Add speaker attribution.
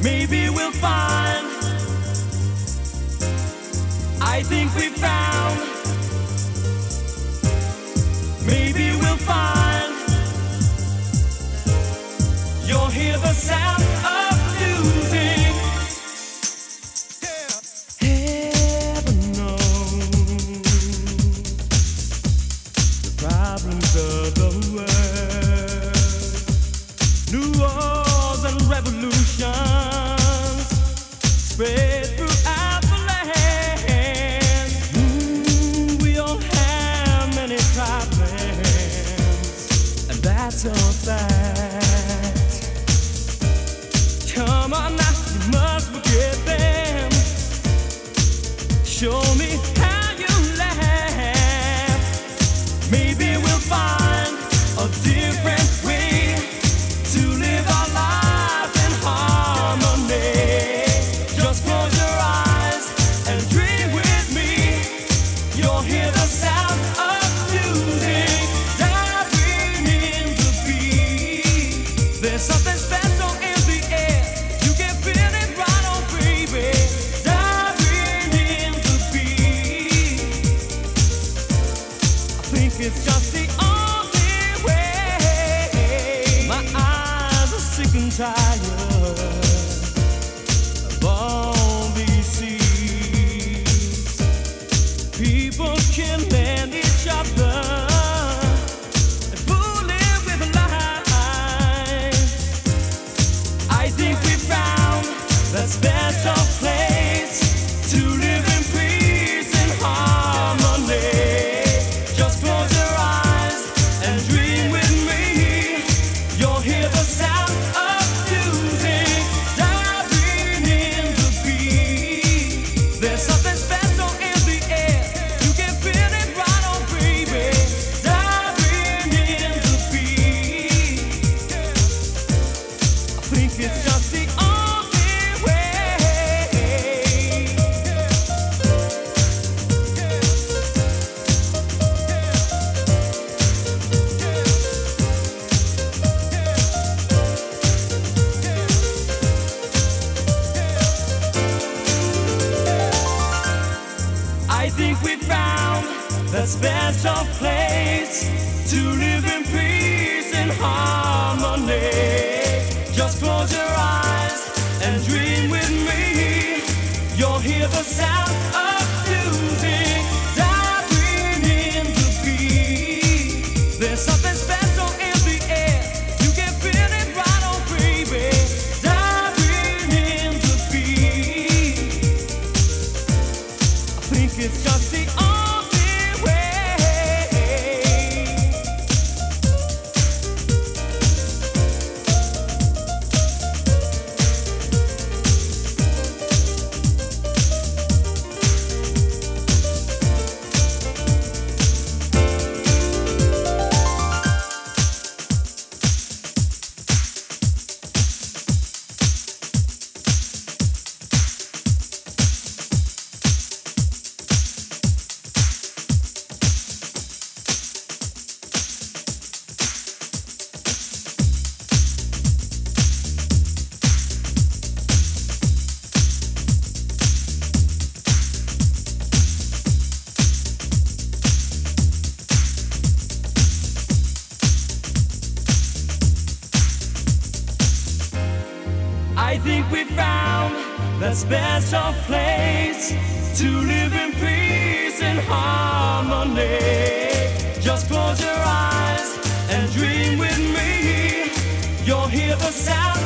Speaker 1: maybe we'll find. I think we found. Maybe we'll find. You'll hear the sound of music. Heaven knows the problems of the world. New wars and revolutions spread throughout the land. We all have many problems, and that's a fact. Come on now, you must forget them. Show me how you laugh. Maybe we'll find a different way to live our lives in harmony. Just close your eyes and dream with me. You'll hear the sound of music diving in the beat. There's something special in the air. You can feel it right on, baby. Diving in the beat. I think it's just the only way. My eyes are sick and tired of all these seas. People killing each other and fooling with lies. I think we found that special place to live in peace and harmony. Just close your eyes and dream with me. You'll hear the sound of music diving in the beat. There's something special in the air. You can feel it right on, baby. Diving in the beat. I think it's just the only way. I think we found that special place to live in peace and harmony. Just close your eyes and dream with me. You'll hear the sound of music diving in the beat. There's something special in the air. You can feel it right on, baby. Diving in the beat. I think it's just the only way. I think we found that special place to live in peace and harmony. Just close your eyes and dream with me. You'll hear the sound